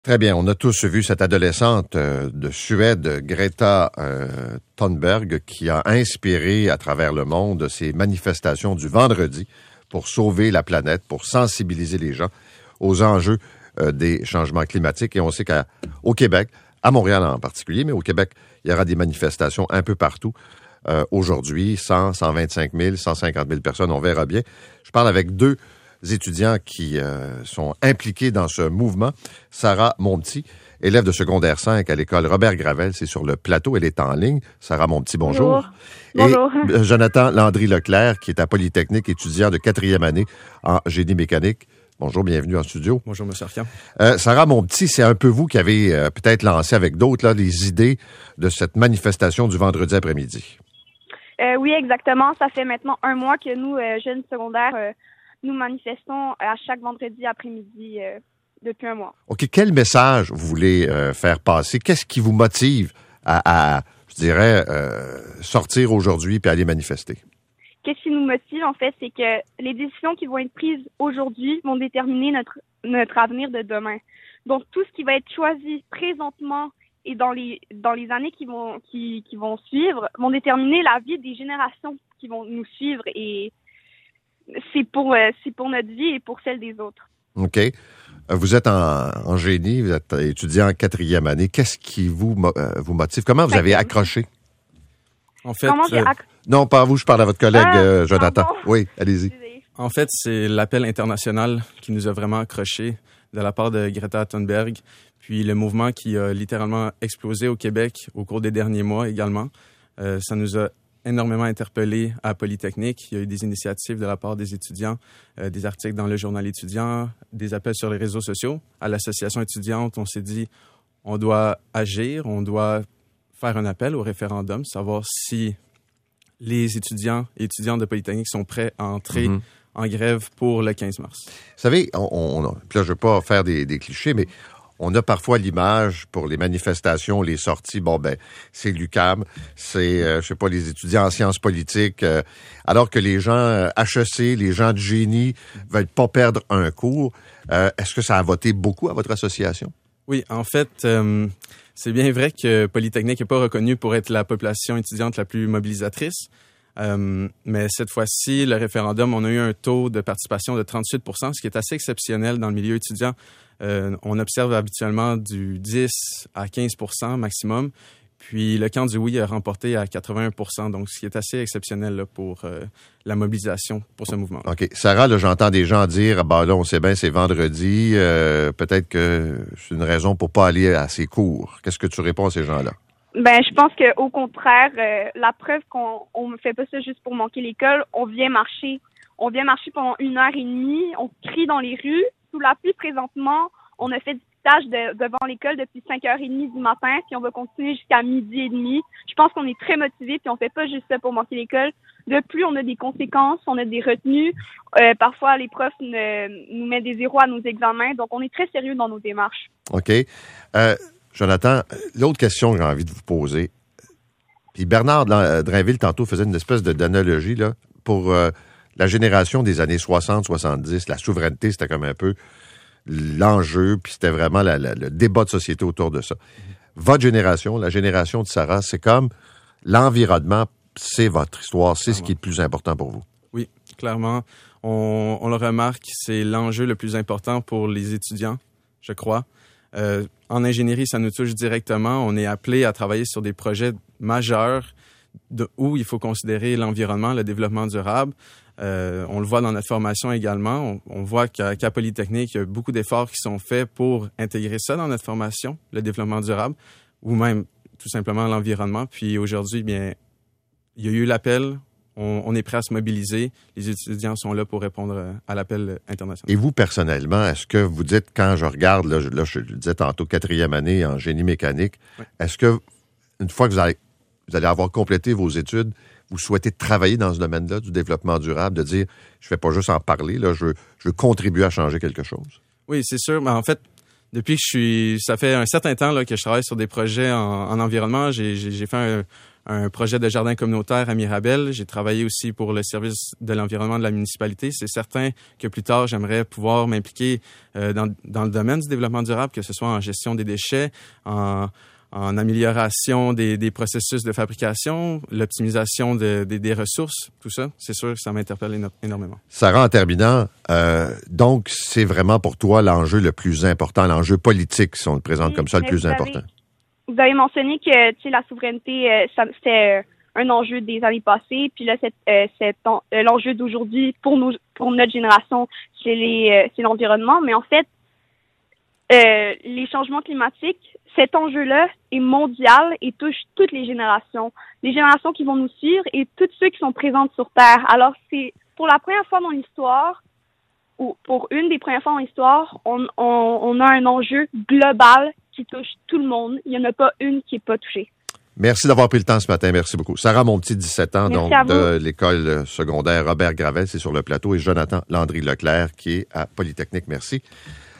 Très bien. On a tous vu cette adolescente de Suède, Greta Thunberg, qui a inspiré à travers le monde ces manifestations du vendredi pour sauver la planète, pour sensibiliser les gens aux enjeux des changements climatiques. Et on sait qu'au Québec, à Montréal en particulier, mais au Québec, il y aura des manifestations un peu partout. Aujourd'hui, 100, 125 000, 150 000 personnes, on verra bien. Je parle avec deux étudiants qui sont impliqués dans ce mouvement. Sarah Monpetit, élève de secondaire 5 à l'école Robert Gravel, c'est sur le plateau, elle est en ligne. Sarah Monpetit, bonjour. Bonjour. Et Jonathan Landry-Leclerc, qui est à Polytechnique, étudiant de 4e année en génie mécanique. Bonjour, bienvenue en studio. Bonjour, M. Arcand. Sarah Monpetit, c'est un peu vous qui avez peut-être lancé avec d'autres là, les idées de cette manifestation du vendredi après-midi. Oui, exactement. Ça fait maintenant 1 mois que nous, jeunes secondaires, nous manifestons à chaque vendredi après-midi depuis 1 mois. OK. Quel message vous voulez faire passer? Qu'est-ce qui vous motive à je dirais, sortir aujourd'hui puis aller manifester? Qu'est-ce qui nous motive, en fait, c'est que les décisions qui vont être prises aujourd'hui vont déterminer notre avenir de demain. Donc, tout ce qui va être choisi présentement et dans les années qui vont suivre vont déterminer la vie des générations qui vont nous suivre, et c'est pour notre vie et pour celle des autres. OK. Vous êtes en génie, vous êtes étudiant en 4e année. Qu'est-ce qui vous motive? Comment vous avez accroché? En fait, non, pas à vous, je parle à votre collègue Jonathan. Pardon. Oui, allez-y. En fait, c'est l'appel international qui nous a vraiment accrochés de la part de Greta Thunberg, puis le mouvement qui a littéralement explosé au Québec au cours des derniers mois également. Ça nous a énormément interpellés à Polytechnique. Il y a eu des initiatives de la part des étudiants, des articles dans le journal étudiant, des appels sur les réseaux sociaux. À l'association étudiante, on s'est dit, on doit agir, on doit faire un appel au référendum, savoir si les étudiants et étudiantes de Polytechnique sont prêts à entrer en grève pour le 15 mars. Vous savez, puis là, je ne veux pas faire des clichés, mais on a parfois l'image pour les manifestations, les sorties, c'est l'UQAM, c'est, les étudiants en sciences politiques, alors que les gens HEC, les gens de génie veulent pas perdre un cours. Est-ce que ça a voté beaucoup à votre association? Oui, en fait, c'est bien vrai que Polytechnique n'est pas reconnu pour être la population étudiante la plus mobilisatrice. Mais cette fois-ci, le référendum, on a eu un taux de participation de 38 %, ce qui est assez exceptionnel dans le milieu étudiant. On observe habituellement du 10 à 15 % maximum. Puis le camp du oui a remporté à 81 %, donc ce qui est assez exceptionnel là, pour la mobilisation pour ce mouvement. OK. Sarah, là, j'entends des gens dire, là, on sait bien, c'est vendredi, peut-être que c'est une raison pour pas aller à ces cours. Qu'est-ce que tu réponds à ces gens-là? Je pense qu'au contraire, la preuve qu'on ne fait pas ça juste pour manquer l'école, on vient marcher. On vient marcher pendant 1h30, on crie dans les rues. Sous la pluie, présentement, on a fait du stage devant l'école depuis 5h30 du matin, puis on va continuer jusqu'à 12h30. Je pense qu'on est très motivés, puis on fait pas juste ça pour manquer l'école. De plus, on a des conséquences, on a des retenues. Parfois, les profs nous mettent des 0 à nos examens, donc on est très sérieux dans nos démarches. OK. Jonathan, l'autre question que j'ai envie de vous poser, puis Bernard Drainville, tantôt, faisait une espèce d'analogie là, pour la génération des années 60-70. La souveraineté, c'était comme un peu l'enjeu, puis c'était vraiment le débat de société autour de ça. Votre génération, la génération de Sarah, c'est comme l'environnement, c'est votre histoire, c'est ce qui est le plus important pour vous. Oui, clairement. On le remarque, c'est l'enjeu le plus important pour les étudiants, je crois. En ingénierie, ça nous touche directement. On est appelé à travailler sur des projets majeurs où il faut considérer l'environnement, le développement durable. On le voit dans notre formation également. On voit qu'à Polytechnique, il y a beaucoup d'efforts qui sont faits pour intégrer ça dans notre formation, le développement durable, ou même tout simplement l'environnement. Puis aujourd'hui, bien, il y a eu l'appel. On est prêt à se mobiliser. Les étudiants sont là pour répondre à l'appel international. Et vous, personnellement, est-ce que vous dites, quand je regarde, là je le disais tantôt, 4e année en génie mécanique, oui. Est-ce que, une fois que vous allez avoir complété vos études, vous souhaitez travailler dans ce domaine-là du développement durable, de dire, je ne vais pas juste en parler, là, je veux contribuer à changer quelque chose? Oui, c'est sûr. Mais en fait, Depuis que ça fait un certain temps là, que je travaille sur des projets en environnement. J'ai fait un projet de jardin communautaire à Mirabel. J'ai travaillé aussi pour le service de l'environnement de la municipalité. C'est certain que plus tard, j'aimerais pouvoir m'impliquer dans le domaine du développement durable, que ce soit en gestion des déchets, en amélioration des processus de fabrication, l'optimisation des ressources, tout ça. C'est sûr que ça m'interpelle énormément. Sarah, en terminant, donc c'est vraiment pour toi l'enjeu le plus important, l'enjeu politique, si on le présente comme ça, le plus important. Vous avez mentionné que la souveraineté, c'était un enjeu des années passées, puis là, c'est l'enjeu d'aujourd'hui pour notre génération, c'est l'environnement. Mais en fait, les changements climatiques, cet enjeu-là est mondial et touche toutes les générations qui vont nous suivre et tous ceux qui sont présents sur Terre. Alors, c'est pour la première fois dans l'histoire, ou pour une des premières fois dans l'histoire, on a un enjeu global qui touche tout le monde. Il n'y en a pas une qui n'est pas touchée. Merci d'avoir pris le temps ce matin. Merci beaucoup. Sarah Monpetit, 17 ans, donc de l'école secondaire Robert Gravel, c'est sur le plateau, et Jonathan Landry-Leclerc, qui est à Polytechnique. Merci.